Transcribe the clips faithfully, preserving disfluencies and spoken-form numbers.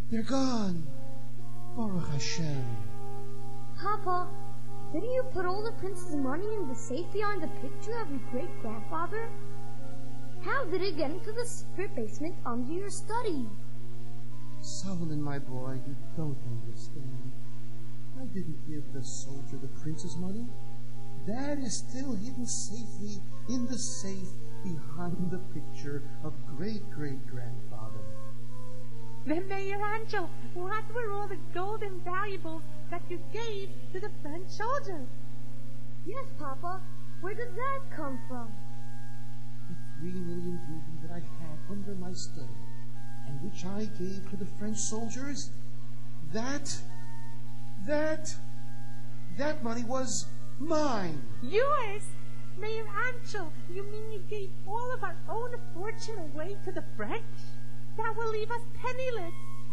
They're gone. Baruch Hashem. Papa, didn't you put all the prince's money in the safe behind the picture of your great-grandfather? How did it get into the secret basement under your study? Solomon, my boy, you don't understand. I didn't give the soldier the prince's money. That is still hidden safely in the safe behind the picture of great-great-grandfather. Then, Mayor Angel, what were all the golden valuables that you gave to the French soldier? Yes, Papa. Where did that come from? The three million rubles that I had under my study, and which I gave to the French soldiers, that, that, that money was mine. Yours? Mayor Angel, you mean you gave all of our own fortune away to the French? That will leave us penniless.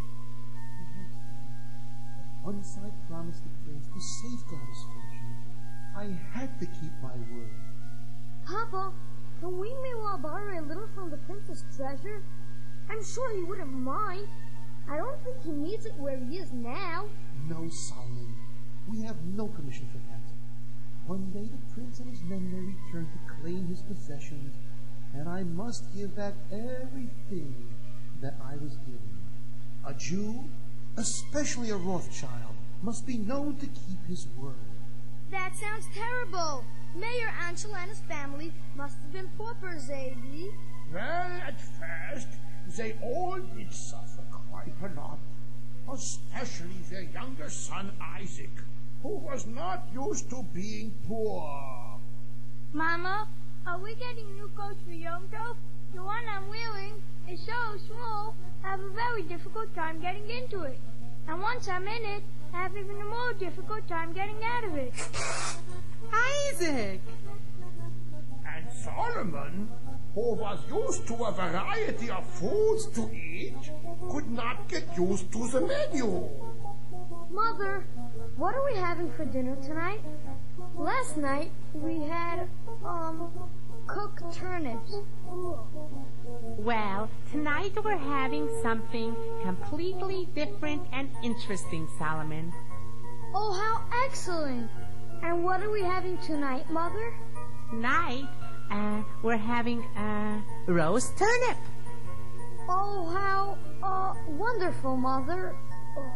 Once I promised the prince to safeguard his fortune, I had to keep my word. Papa, can we meanwhile borrow a little from the prince's treasure? I'm sure he wouldn't mind. I don't think he needs it where he is now. No, Solomon. We have no permission for that. One day the prince and his men may return to claim his possessions, and I must give back everything that I was given. A Jew, especially a Rothschild, must be known to keep his word. That sounds terrible. Mayor Angel and his family must have been paupers, Zadie. Well, at first, they all did suffer quite a lot, especially their younger son, Isaac, who was not used to being poor. Mama, are we getting new coats for Yom Tov? The one I'm wearing is so small, I have a very difficult time getting into it. And once I'm in it, I have even a more difficult time getting out of it. Isaac! And Solomon, who was used to a variety of foods to eat, could not get used to the menu. Mother, what are we having for dinner tonight? Last night we had, um, cooked turnips. Well, tonight we're having something completely different and interesting, Solomon. Oh, how excellent! And what are we having tonight, Mother? Tonight, uh, we're having a roast turnip. Oh, how, uh, wonderful, Mother. Oh.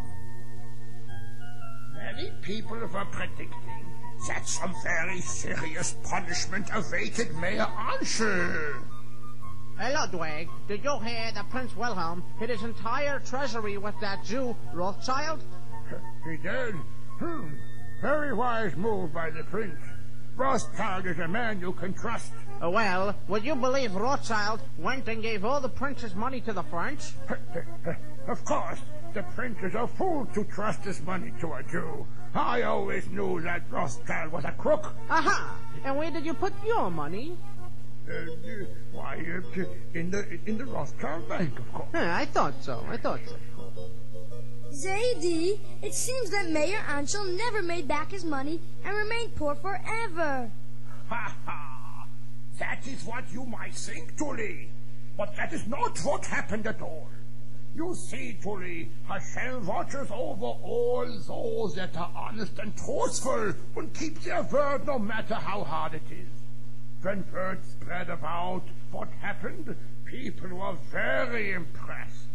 Many people were predicting that some very serious punishment awaited Mayor Angel. Hey, Ludwig, did you hear that Prince Wilhelm hid his entire treasury with that Jew, Rothschild? He did? Hmm. Very wise move by the prince. Rothschild is a man you can trust. Uh, well, would you believe Rothschild went and gave all the prince's money to the French? Of course, the prince is a fool to trust his money to a Jew. I always knew that Rothschild was a crook. Aha! And where did you put your money? Uh, uh, why, uh, in the in the Rothschild Bank, of course. Yeah, I thought so. I thought so. Zadie, it seems that Mayor Angel never made back his money and remained poor forever. Ha ha! That is what you might think, Tully. But that is not what happened at all. You see, Tully, Hashem watches over all those that are honest and truthful and keep their word no matter how hard it is. When word spread about what happened, people were very impressed.